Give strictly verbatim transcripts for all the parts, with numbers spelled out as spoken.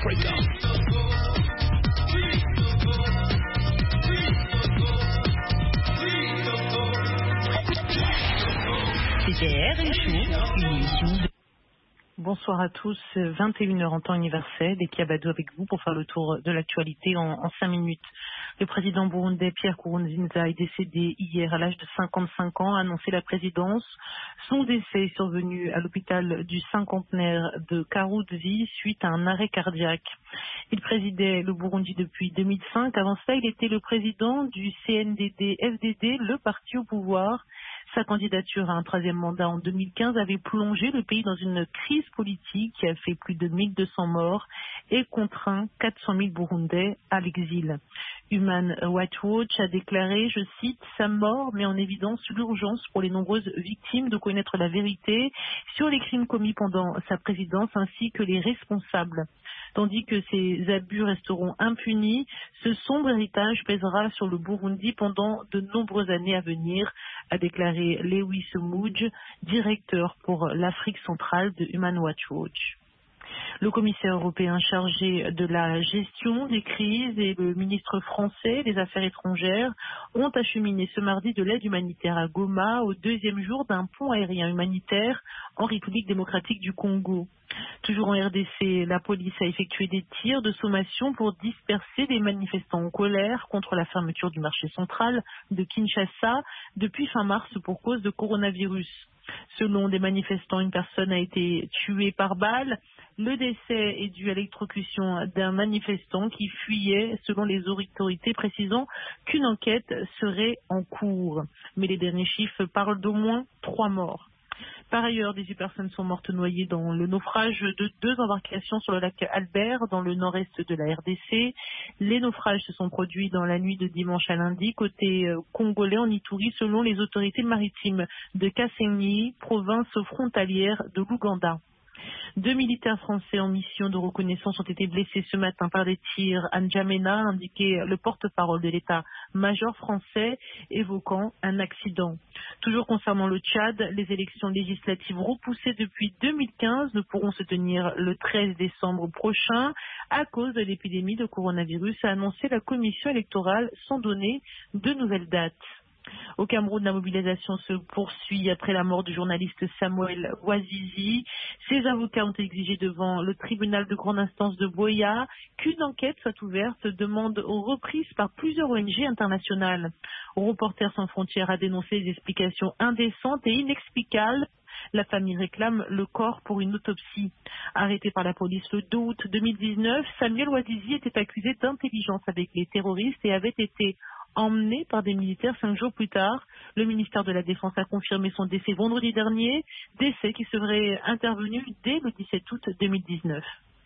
C T R Show, une émission de... Bonsoir à tous, vingt et une heures en temps universel, et Kiabadou avec vous pour faire le tour de l'actualité en, en cinq minutes. Le président burundais Pierre Nkurunziza est décédé hier à l'âge de cinquante-cinq ans, a annoncé la présidence. Son décès est survenu à l'hôpital du cinquantenaire de Karuzi suite à un arrêt cardiaque. Il présidait le Burundi depuis deux mille cinq. Avant cela, il était le président du C N D D F D D, le parti au pouvoir. Sa candidature à un troisième mandat en deux mille quinze avait plongé le pays dans une crise politique qui a fait plus de mille deux cents morts et contraint quatre cent mille Burundais à l'exil. Human Rights Watch a déclaré, je cite, « Sa mort met en évidence l'urgence pour les nombreuses victimes de connaître la vérité sur les crimes commis pendant sa présidence ainsi que les responsables. » Tandis que ces abus resteront impunis, ce sombre héritage pèsera sur le Burundi pendant de nombreuses années à venir, a déclaré Lewis Mudge, directeur pour l'Afrique centrale de Human Rights Watch. Le commissaire européen chargé de la gestion des crises et le ministre français des Affaires étrangères ont acheminé ce mardi de l'aide humanitaire à Goma au deuxième jour d'un pont aérien humanitaire en République démocratique du Congo. Toujours en R D C, la police a effectué des tirs de sommation pour disperser des manifestants en colère contre la fermeture du marché central de Kinshasa depuis fin mars pour cause de coronavirus. Selon des manifestants, une personne a été tuée par balle. Le décès est dû à l'électrocution d'un manifestant qui fuyait, selon les autorités, précisant qu'une enquête serait en cours. Mais les derniers chiffres parlent d'au moins trois morts. Par ailleurs, dix-huit personnes sont mortes noyées dans le naufrage de deux embarcations sur le lac Albert, dans le nord-est de la R D C. Les naufrages se sont produits dans la nuit de dimanche à lundi, côté congolais en Ituri, selon les autorités maritimes de Kasenyi, province frontalière de l'Ouganda. Deux militaires français en mission de reconnaissance ont été blessés ce matin par des tirs à N'Djamena, a indiqué le porte-parole de l'état-major français, évoquant un accident. Toujours concernant le Tchad, les élections législatives repoussées depuis deux mille quinze ne pourront se tenir le treize décembre prochain à cause de l'épidémie de coronavirus, a annoncé la commission électorale sans donner de nouvelles dates. Au Cameroun, la mobilisation se poursuit après la mort du journaliste Samuel Ouazizi. Ses avocats ont exigé devant le tribunal de grande instance de Boya qu'une enquête soit ouverte, demande reprise par plusieurs O N G internationales. Reporters sans frontières a dénoncé des explications indécentes et inexplicables. La famille réclame le corps pour une autopsie. Arrêté par la police le deux août deux mille dix-neuf, Samuel Ouazizi était accusé d'intelligence avec les terroristes et avait été emmené par des militaires cinq jours plus tard. Le ministère de la Défense a confirmé son décès vendredi dernier, décès qui serait intervenu dès le dix-sept août deux mille dix-neuf.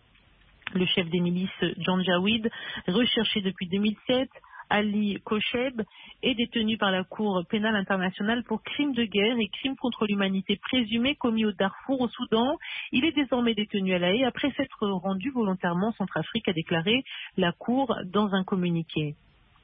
Le chef des milices, Janjaweed, recherché depuis deux mille sept, Ali Kocheb, est détenu par la Cour pénale internationale pour crimes de guerre et crimes contre l'humanité présumés commis au Darfour, au Soudan. Il est désormais détenu à La Haye après s'être rendu volontairement en Centrafrique, a déclaré la Cour dans un communiqué.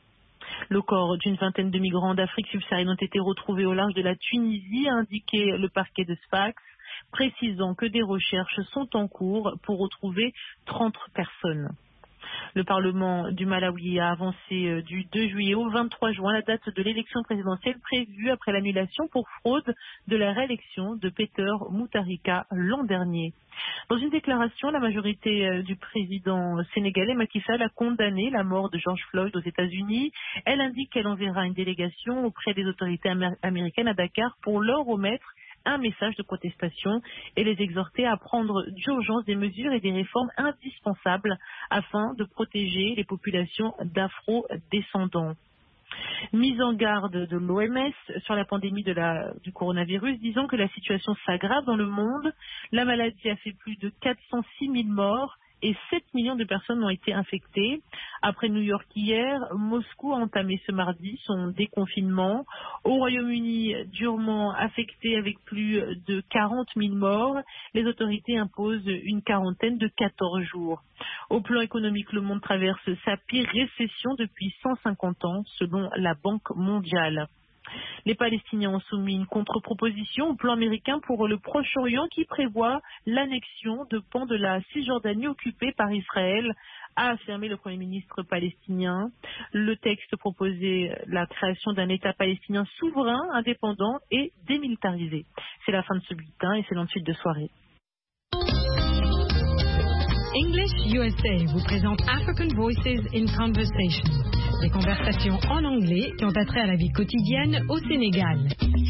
Le corps d'une vingtaine de migrants d'Afrique subsaharienne ont été retrouvés au large de la Tunisie, a indiqué le parquet de Sfax, précisant que des recherches sont en cours pour retrouver trente personnes. Le Parlement du Malawi a avancé du deux juillet au vingt-trois juin la date de l'élection présidentielle prévue après l'annulation pour fraude de la réélection de Peter Mutharika l'an dernier. Dans une déclaration, la majorité du président sénégalais Macky Sall a condamné la mort de George Floyd aux États-Unis. Elle indique qu'elle enverra une délégation auprès des autorités amér- américaines à Dakar pour leur remettre un message de protestation et les exhorter à prendre d'urgence des mesures et des réformes indispensables afin de protéger les populations d'afro-descendants. Mise en garde de l'O M S sur la pandémie de la, du coronavirus, disant que la situation s'aggrave dans le monde. La maladie a fait plus de quatre cent six mille morts et sept millions de personnes ont été infectées. Après New York hier, Moscou a entamé ce mardi son déconfinement. Au Royaume-Uni, durement affecté avec plus de quarante mille morts, les autorités imposent une quarantaine de quatorze jours. Au plan économique, le monde traverse sa pire récession depuis cent cinquante ans, selon la Banque mondiale. Les Palestiniens ont soumis une contre-proposition au plan américain pour le Proche-Orient qui prévoit l'annexion de pans de la Cisjordanie occupée par Israël, a affirmé le Premier ministre palestinien. Le texte proposait la création d'un État palestinien souverain, indépendant et démilitarisé. C'est la fin de ce bulletin et c'est l'ensuite de soirée. English U S A vous présente African Voices in Conversation, des conversations en anglais qui ont attrait à la vie quotidienne au Sénégal.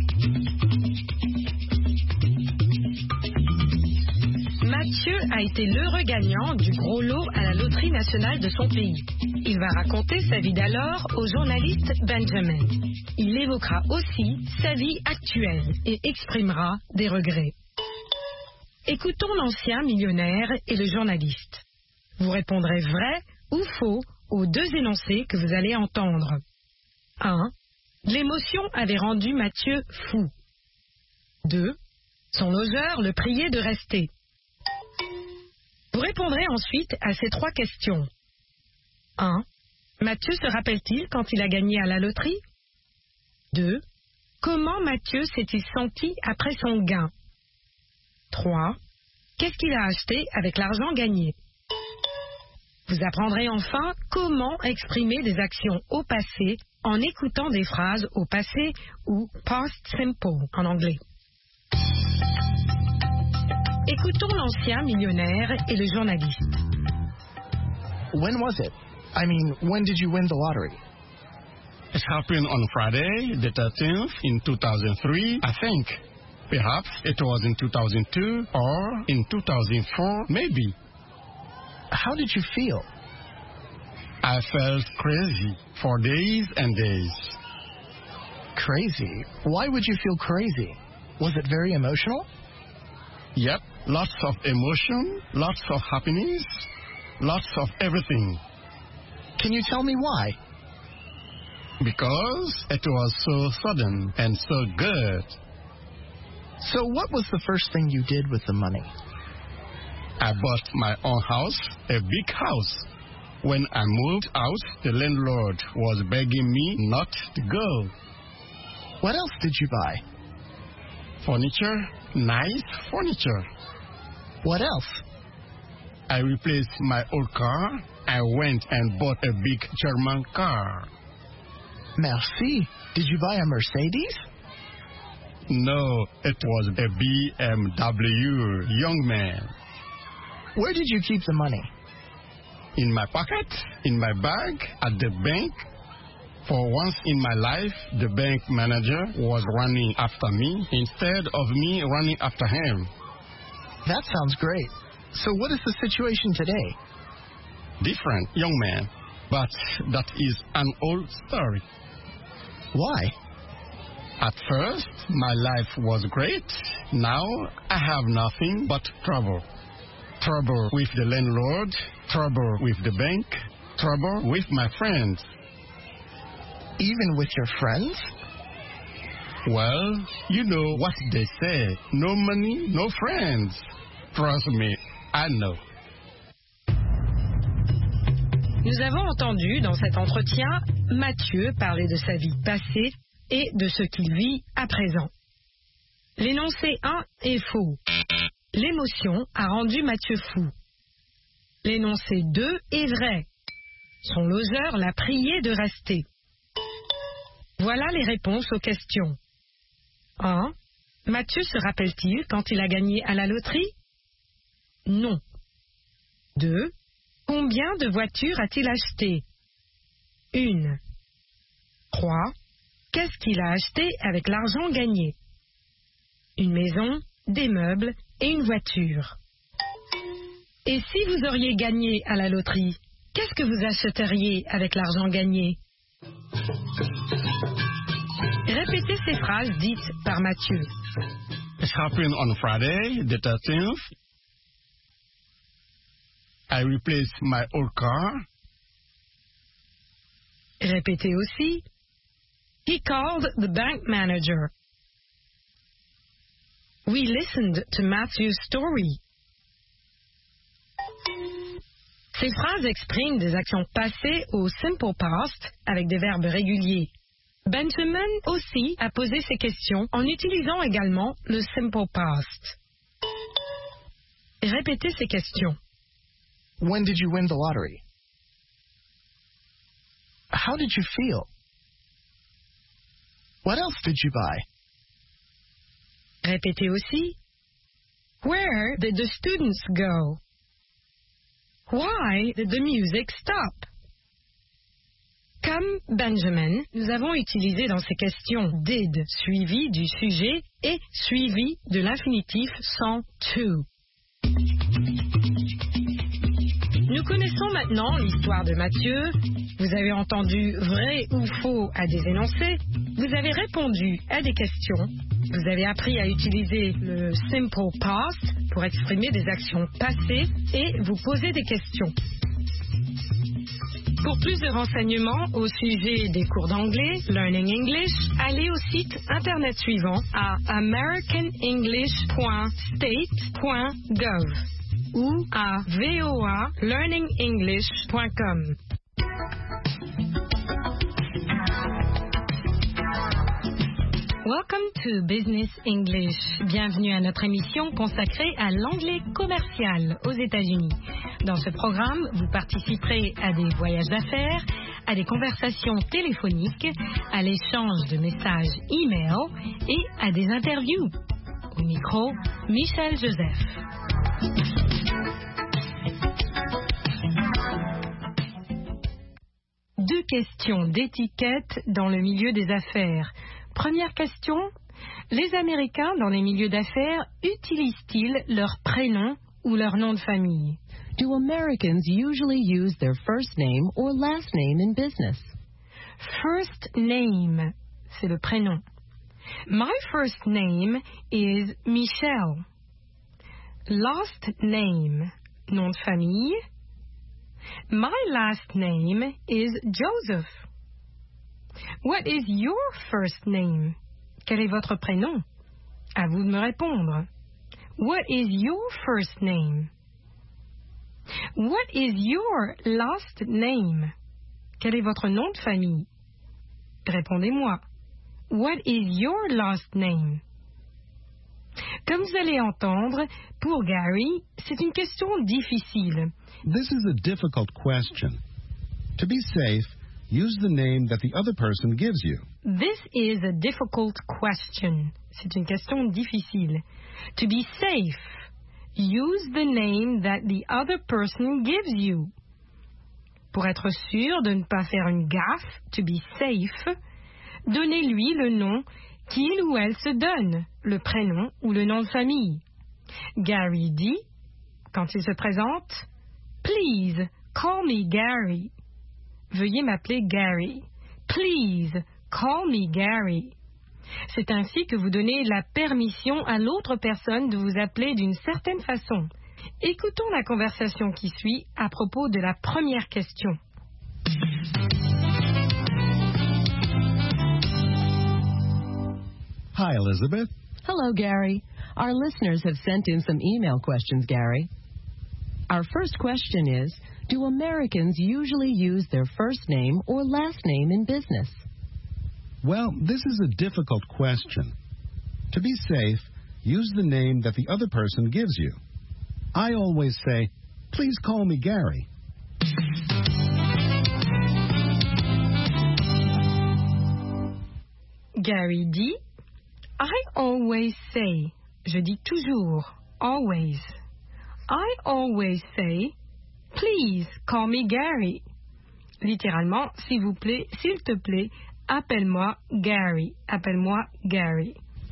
Mathieu a été l'heureux gagnant du gros lot à la loterie nationale de son pays. Il va raconter sa vie d'alors au journaliste Benjamin. Il évoquera aussi sa vie actuelle et exprimera des regrets. Écoutons l'ancien millionnaire et le journaliste. Vous répondrez vrai ou faux aux deux énoncés que vous allez entendre. un. L'émotion avait rendu Mathieu fou. deux. Son logeur le priait de rester. Vous répondrez ensuite à ces trois questions. un. Mathieu se rappelle-t-il quand il a gagné à la loterie? deux. Comment Mathieu s'est-il senti après son gain? trois. Qu'est-ce qu'il a acheté avec l'argent gagné? Vous apprendrez enfin comment exprimer des actions au passé en écoutant des phrases au passé ou past simple en anglais. Écoutons l'ancien millionnaire et le journaliste. When was it? I mean, when did you win the lottery? It happened on Friday, the thirteenth, in two thousand three, I think. Perhaps it was in two thousand two or in two thousand four, maybe. How did you feel? I felt crazy for days and days. Crazy? Why would you feel crazy? Was it very emotional? Yep, lots of emotion, lots of happiness, lots of everything. Can you tell me why? Because it was so sudden and so good. So what was the first thing you did with the money? I bought my own house, a big house. When I moved out, the landlord was begging me not to go. What else did you buy? Furniture, nice furniture. What else? I replaced my old car. I went and bought a big German car. Merci. Did you buy a Mercedes? No, it was a B M W, young man. Where did you keep the money? In my pocket, in my bag, at the bank. For once in my life, the bank manager was running after me instead of me running after him. That sounds great. So what is the situation today? Different, young man. But that is an old story. Why? At first, my life was great. Now, I have nothing but trouble. Trouble with the landlord, trouble with the bank, trouble with my friends. Even with your friends? Well, you know what they say. No money, no friends. Trust me, I know. Nous avons entendu dans cet entretien Mathieu parler de sa vie passée et de ce qu'il vit à présent. L'énoncé un est faux. L'émotion a rendu Mathieu fou. L'énoncé deux est vrai. Son logeur l'a prié de rester. Voilà les réponses aux questions. un. Mathieu se rappelle-t-il quand il a gagné à la loterie? Non. deux. Combien de voitures a-t-il acheté? Une. trois. Qu'est-ce qu'il a acheté avec l'argent gagné? Une maison, des meubles et une voiture. Et si vous auriez gagné à la loterie, qu'est-ce que vous achèteriez avec l'argent gagné? Répétez ces phrases dites par Mathieu. It happened on Friday, the thirteenth. I replaced my old car. Répétez aussi. He called the bank manager. We listened to Matthew's story. Ces phrases expriment des actions passées au simple past avec des verbes réguliers. Benjamin aussi a posé ses questions en utilisant également le simple past. Répétez ces questions. When did you win the lottery? How did you feel? What else did you buy? Répétez aussi. Where did the students go? Why did the music stop? Comme Benjamin, nous avons utilisé dans ces questions did suivi du sujet et suivi de l'infinitif sans to. Nous connaissons maintenant l'histoire de Mathieu. Vous avez entendu vrai ou faux à des énoncés. Vous avez répondu à des questions. Vous avez appris à utiliser le simple past pour exprimer des actions passées et vous poser des questions. Pour plus de renseignements au sujet des cours d'anglais, Learning English, allez au site internet suivant à american english point state point gov ou à v o a learning english point com. Welcome to Business English. Bienvenue à notre émission consacrée à l'anglais commercial aux États-Unis. Dans ce programme, vous participerez à des voyages d'affaires, à des conversations téléphoniques, à l'échange de messages e-mail et à des interviews. Au micro, Michel Joseph. Deux questions d'étiquette dans le milieu des affaires. Première question, les Américains dans les milieux d'affaires utilisent-ils leur prénom ou leur nom de famille? Do Americans usually use their first name or last name in business? First name, c'est le prénom. My first name is Michelle. Last name, nom de famille. My last name is Joseph. What is your first name? Quel est votre prénom? À vous de me répondre. What is your first name? What is your last name? Quel est votre nom de famille? Répondez-moi. What is your last name? Comme vous allez entendre, pour Gary, c'est une question difficile. This is a difficult question. To be safe, use the name that the other person gives you. This is a difficult question. C'est une question difficile. To be safe, use the name that the other person gives you. Pour être sûr de ne pas faire une gaffe, to be safe, donnez-lui le nom qu'il ou elle se donne, le prénom ou le nom de famille. Gary dit, quand il se présente, Please call me Gary. Veuillez m'appeler Gary. Please call me Gary. C'est ainsi que vous donnez la permission à l'autre personne de vous appeler d'une certaine façon. Écoutons la conversation qui suit à propos de la première question. Hi, Elizabeth. Hello, Gary. Our listeners have sent in some email questions, Gary. Our first question is, do Americans usually use their first name or last name in business? Well, this is a difficult question. To be safe, use the name that the other person gives you. I always say, please call me Gary. Gary dit, I always say, je dis toujours, always. I always say, please call me Gary. Littéralement, s'il vous plaît, s'il te plaît, appelle-moi Gary. Appelle-moi Gary.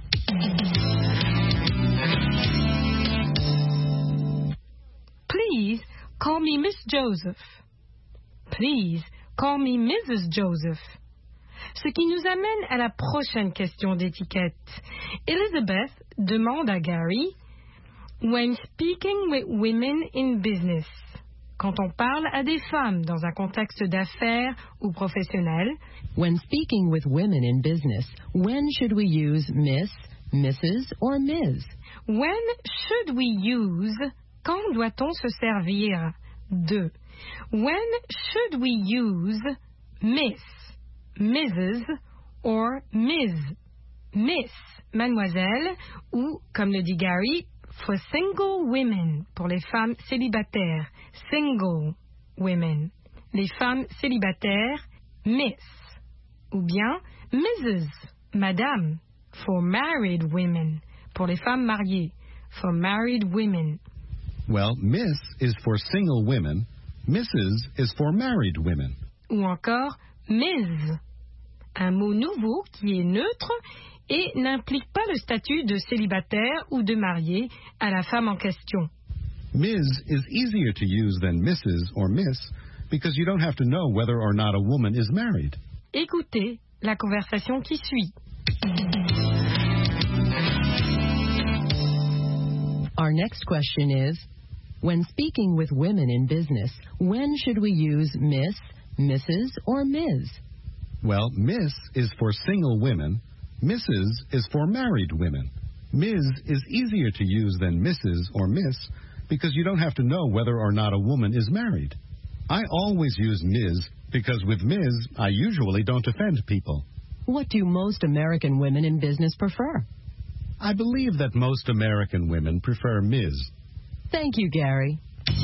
Please call me Miss Joseph. Please call me Missus Joseph. Ce qui nous amène à la prochaine question d'étiquette. Elizabeth demande à Gary, when speaking with women in business, quand on parle à des femmes dans un contexte d'affaires ou professionnel, when speaking with women in business, when should we use Miss, Missus or Miz? When should we use, quand doit-on se servir de? When should we use Miss, Missus or Miz, Miss, mademoiselle, ou, comme le dit Gary, for single women, pour les femmes célibataires, single women. Les femmes célibataires, Miss, ou bien Missus, Madame, for married women, pour les femmes mariées, for married women. Well, Miss is for single women, Missus is for married women. Ou encore Miz, un mot nouveau qui est neutre et n'implique pas le statut de célibataire ou de marié à la femme en question. Miz is easier to use than Missus or Miss because you don't have to know whether or not a woman is married. Écoutez la conversation qui suit. Our next question is, when speaking with women in business, when should we use Miss, Missus, or Miz? Well, Miss is for single women, Missus is for married women. Miz is easier to use than Missus or Miss because you don't have to know whether or not a woman is married. I always use Miz because with Miz, I usually don't offend people. What do most American women in business prefer? I believe that most American women prefer Miz. Thank you, Gary.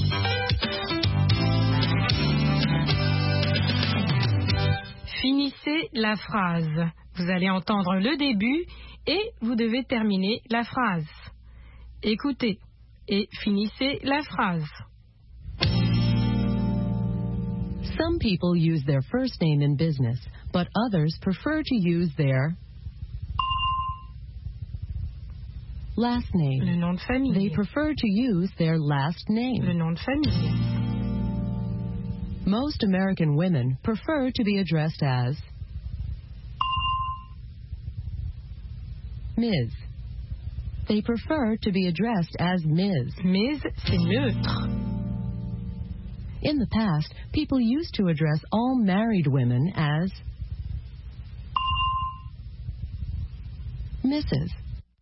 Finissez la phrase. Vous allez entendre le début et vous devez terminer la phrase. Écoutez et finissez la phrase. Some people use their first name in business, but others prefer to use their last name. Le nom de famille. They prefer to use their last name. Le nom de famille. Most American women prefer to be addressed as Miz. They prefer to be addressed as Miz. Miz, c'est neutre. In the past, people used to address all married women as Missus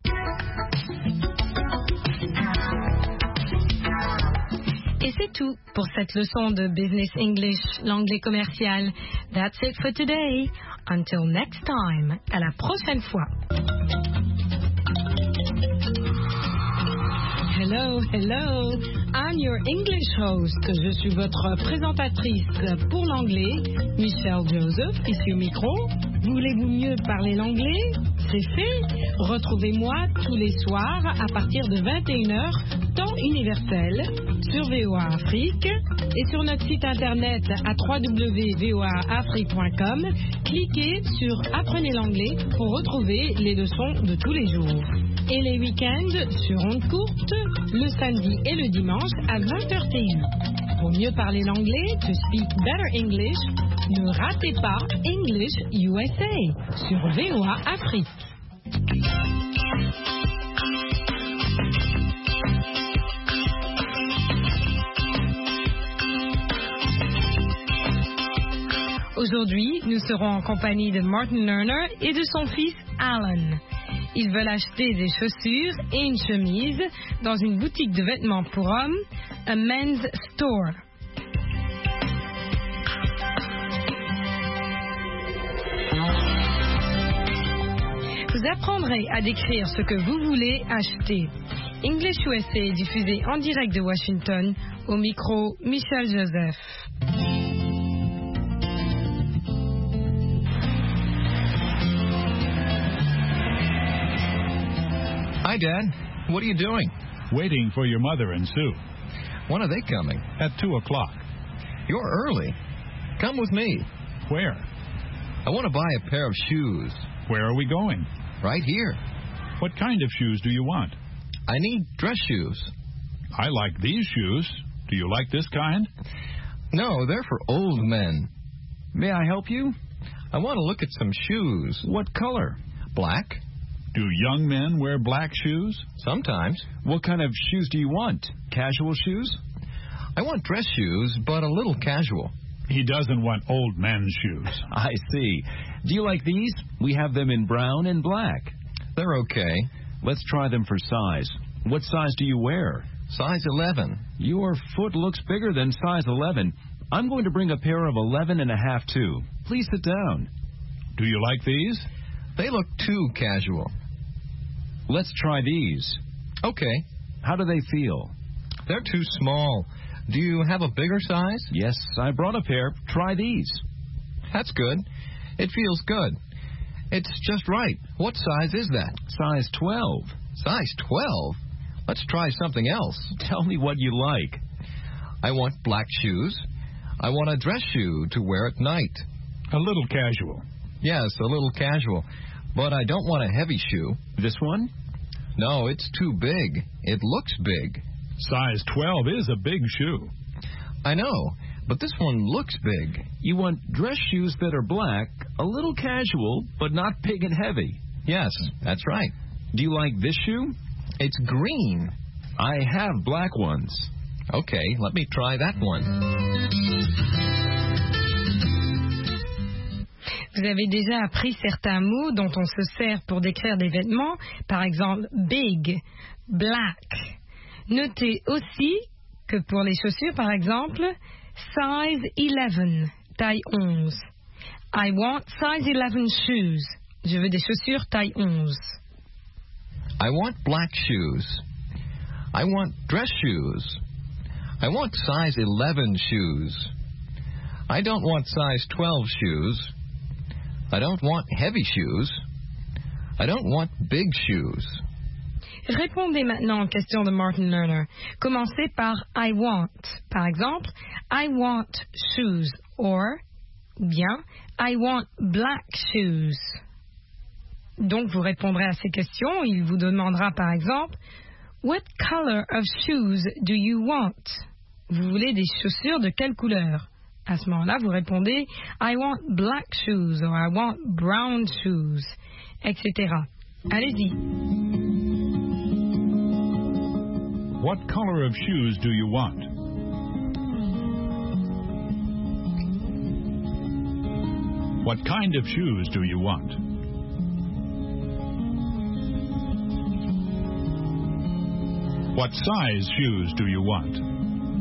Et c'est tout pour cette leçon de Business English, l'anglais commercial. That's it for today. Until next time. À la prochaine fois. Hello, hello. I'm your English host. Je suis votre présentatrice pour l'anglais, Michelle Joseph, ici au micro. Voulez-vous mieux parler l'anglais? C'est fait. Retrouvez-moi tous les soirs à partir de vingt et une heures, temps universel, sur V O A Afrique et sur notre site internet à w w w point v o a afrique point com. Cliquez sur Apprenez l'anglais pour retrouver les leçons de tous les jours. Et les week-ends sur ondes courtes, le samedi et le dimanche à vingt heures T U. Pour mieux parler l'anglais, to speak better English, ne ratez pas English U S A sur V O A Afrique. Aujourd'hui, nous serons en compagnie de Martin Lerner et de son fils Alan. Ils veulent acheter des chaussures et une chemise dans une boutique de vêtements pour hommes, a men's store. Vous apprendrez à décrire ce que vous voulez acheter. English U S A est diffusé en direct de Washington, au micro Michel Joseph. Hi, Dad. What are you doing? Waiting for your mother and Sue. When are they coming? At two o'clock. You're early. Come with me. Where? I want to buy a pair of shoes. Where are we going? Right here. What kind of shoes do you want? I need dress shoes. I like these shoes. Do you like this kind? No, they're for old men. May I help you? I want to look at some shoes. What color? Black. Do young men wear black shoes? Sometimes. What kind of shoes do you want? Casual shoes? I want dress shoes, but a little casual. He doesn't want old men's shoes. I see. Do you like these? We have them in brown and black. They're okay. Let's try them for size. What size do you wear? Size eleven. Your foot looks bigger than size eleven. I'm going to bring a pair of eleven and a half too. Please sit down. Do you like these? They look too casual. Let's try these. Okay. How do they feel? They're too small. Do you have a bigger size? Yes, I brought a pair. Try these. That's good. It feels good. It's just right. What size is that? Size twelve. Size twelve? Let's try something else. Tell me what you like. I want black shoes. I want a dress shoe to wear at night. A little casual. Yes, a little casual. But I don't want a heavy shoe. This one? No, it's too big. It looks big. Size twelve is a big shoe. I know, but this one looks big. You want dress shoes that are black, a little casual, but not big and heavy. Yes, that's right. Do you like this shoe? It's green. I have black ones. Okay, let me try that one. Vous avez déjà appris certains mots dont on se sert pour décrire des vêtements, par exemple big, black. Notez aussi que pour les chaussures, par exemple, size eleven, taille onze. I want size eleven shoes. Je veux des chaussures taille onze. I want black shoes. I want dress shoes. I want size eleven shoes. I don't want size twelve shoes. I don't want heavy shoes. I don't want big shoes. Répondez maintenant aux questions de Martin Lerner. Commencez par I want. Par exemple, I want shoes. Or, bien, I want black shoes. Donc, vous répondrez à ces questions. Il vous demandera, par exemple, What color of shoes do you want? Vous voulez des chaussures de quelle couleur? À ce moment-là, vous répondez I want black shoes or I want brown shoes, et cetera. Allez-y. What color of shoes do you want? What kind of shoes do you want? What size shoes do you want?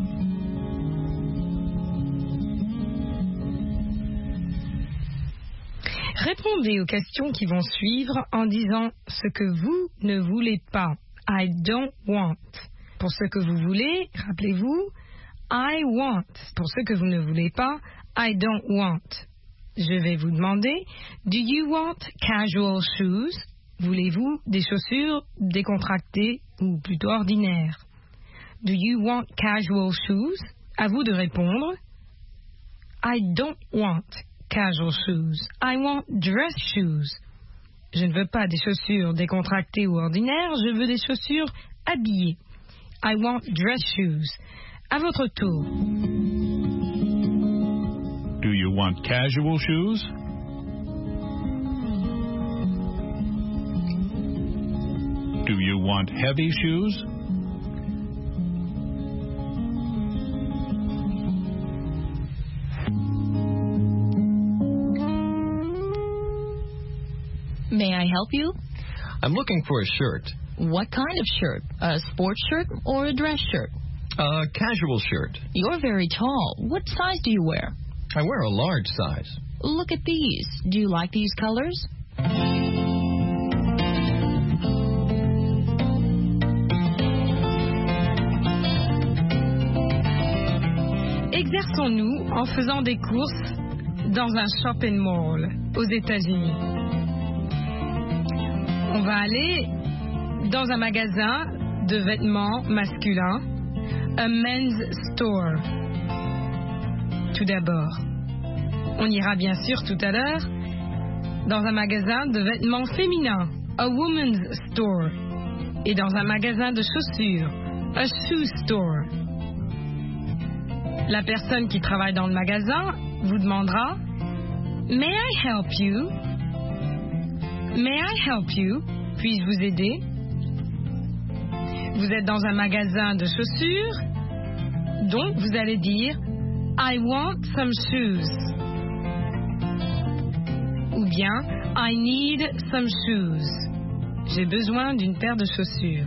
Répondez aux questions qui vont suivre en disant ce que vous ne voulez pas. I don't want. Pour ce que vous voulez, rappelez-vous, I want. Pour ce que vous ne voulez pas, I don't want. Je vais vous demander, do you want casual shoes? Voulez-vous des chaussures décontractées ou plutôt ordinaires? Do you want casual shoes? À vous de répondre, I don't want casual shoes. I want dress shoes. Je ne veux pas des chaussures décontractées ou ordinaires, je veux des chaussures habillées. I want dress shoes. À votre tour. Do you want casual shoes? Do you want heavy shoes? May I help you? I'm looking for a shirt. What kind of shirt? A sports shirt or a dress shirt? A casual shirt. You're very tall. What size do you wear? I wear a large size. Look at these. Do you like these colors? Exerçons-nous en faisant des courses dans un shopping mall aux États-Unis. On va aller dans un magasin de vêtements masculins, a men's store. Tout d'abord, on ira bien sûr tout à l'heure dans un magasin de vêtements féminins, a woman's store, et dans un magasin de chaussures, a shoe store. La personne qui travaille dans le magasin vous demandera May I help you? May I help you? Puis-je vous aider? Vous êtes dans un magasin de chaussures, donc vous allez dire I want some shoes. Ou bien I need some shoes. J'ai besoin d'une paire de chaussures.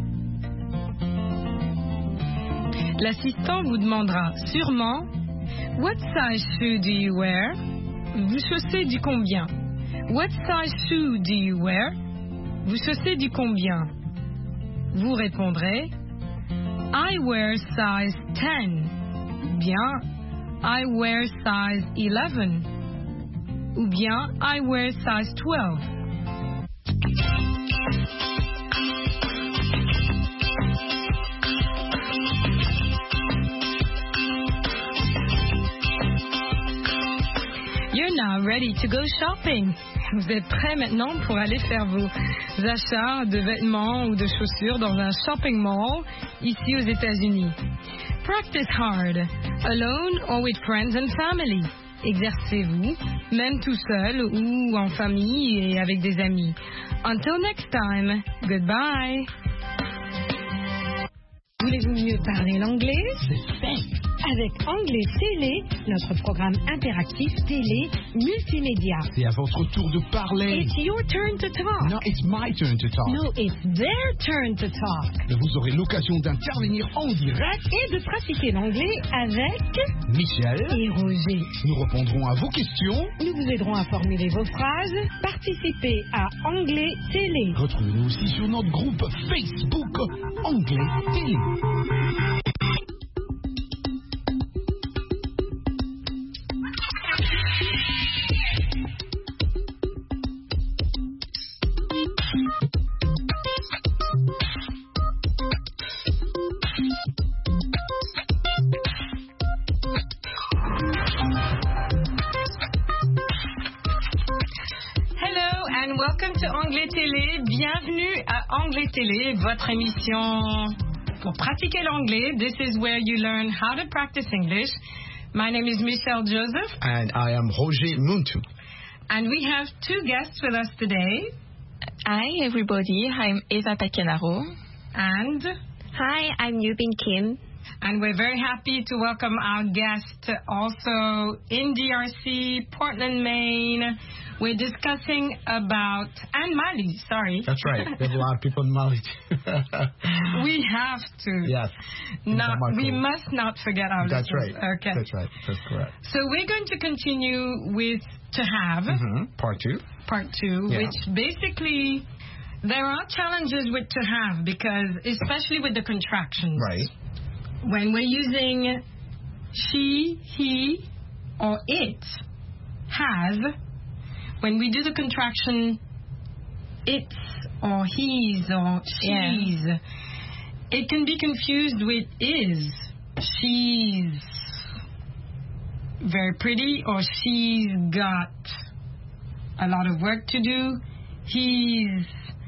L'assistant vous demandera sûrement What size shoe do you wear? Vous chaussez du combien? What size shoe do you wear? Vous chaussez du combien? Vous répondrez I wear size ten. Ou bien I wear size eleven. Ou bien I wear size twelve. You're now ready to go shopping. Vous êtes prêts maintenant pour aller faire vos achats de vêtements ou de chaussures dans un shopping mall ici aux États-Unis. Practice hard, alone or with friends and family. Exercez-vous, même tout seul ou en famille et avec des amis. Until next time, goodbye. Voulez-vous mieux parler l'anglais? C'est fait. Avec Anglais Télé, notre programme interactif télé multimédia. C'est à votre tour de parler. It's your turn to talk. No, it's my turn to talk. No, it's their turn to talk. Vous aurez l'occasion d'intervenir en direct et de pratiquer l'anglais avec Michel et Roger. Nous répondrons à vos questions. Nous vous aiderons à formuler vos phrases. Participez à Anglais Télé. Retrouvez-nous aussi sur notre groupe Facebook Anglais Télé. Welcome to Anglais Télé. Bienvenue à Anglais Télé, votre émission pour pratiquer l'anglais. This is where you learn how to practice English. My name is Michelle Joseph. And I am Roger Muntu. And we have two guests with us today. Hi, everybody. I'm Eva Pacanaro. And... Hi, I'm Yubin Kim. And we're very happy to welcome our guest also in D R C, Portland, Maine. We're discussing about, and Mali, sorry. That's right. There's a lot of people in Mali too. We have to. Yes. Not, we must not forget our That's listeners. right. Okay. That's right. That's correct. So we're going to continue with To Have. Mm-hmm. Part two. Part two, yeah. which basically, there are challenges with To Have because, especially with the contractions. Right. When we're using she, he, or it, has, when we do the contraction it's or he's or she's, yeah. It can be confused with is. She's very pretty or she's got a lot of work to do. He's,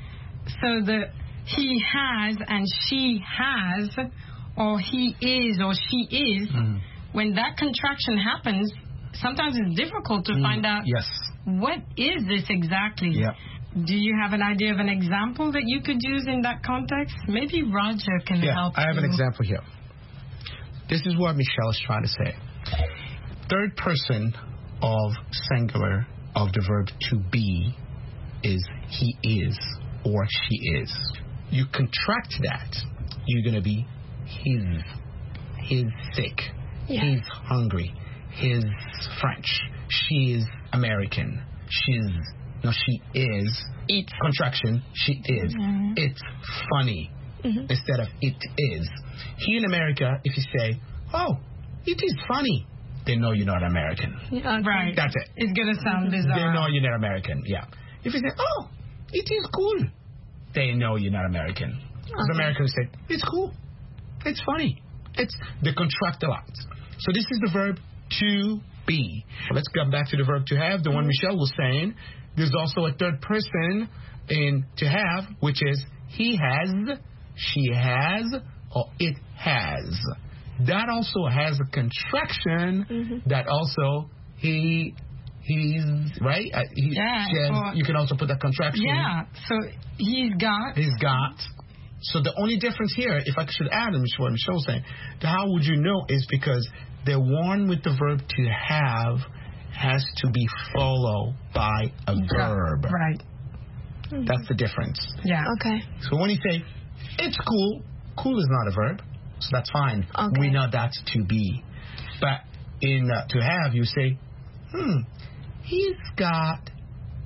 so the he has and she has or he is or she is, mm. when that contraction happens, sometimes it's difficult to mm. find out yes. what is this exactly. Yeah. Do you have an idea of an example that you could use in that context? Maybe Roger can yeah, help I have you. an example here. This is what Michelle is trying to say. Third person of singular of the verb to be is he is or she is. You contract that, you're going to be his. He's sick. Yeah. He's hungry. He's French. She's American. She's, no, she is. It's. Contraction, she is. Mm-hmm. It's funny mm-hmm. instead of it is. Here in America, if you say, oh, it is funny, they know you're not American. Yeah, right. That's it. It's going to sound bizarre. They know you're not American, yeah. If you say, oh, it is cool, they know you're not American. Because okay. Americans say, it's cool. It's funny. It's they contract a lot. So this is the verb to be. Let's come back to the verb to have, the one Michelle was saying. There's also a third person in to have, which is he has, she has, or it has. That also has a contraction mm-hmm. that also he, he's, right? Uh, he, yeah. Has, or, you can also put that contraction. Yeah. So he's got. He's got. So the only difference here, if I should add, and what Michelle was saying, how would you know is because the one with the verb to have has to be followed by a verb. Right. That's the difference. Yeah. Okay. So when you say, it's cool, cool is not a verb, so that's fine. Okay. We know that's to be. But in uh, to have, you say, hmm, he's got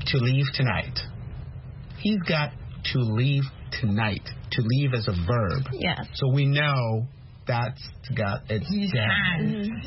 to leave tonight. He's got to leave tonight. To leave as a verb. Yes. So we know that's got it's He's done. has.